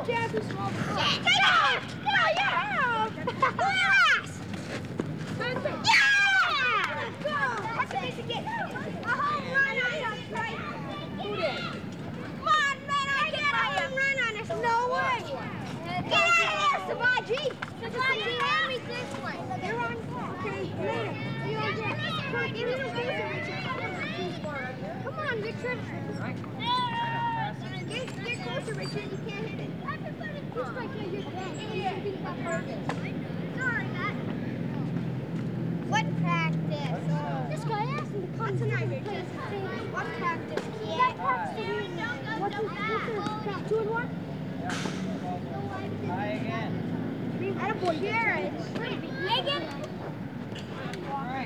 jab too small. Shit! Get off! No, you have! Yes! Yeah! Go! That's what to get a home run on us, right? Who did? Come on, man, I get a home run on us. No way! Get out of there, Savaji! Savaji, hand me this one. You're on top. Okay, later. You're on deck. Give me the booster, Richard. Come on, Richard. Get closer, Richard. You can't hit it. Just like you're dead. Sorry, Matt. What practice? This guy asked me to come tonight, Richard. What practice? That practice. What's the count? 2 and 1? Try again. Attaboy, Jared. Megan.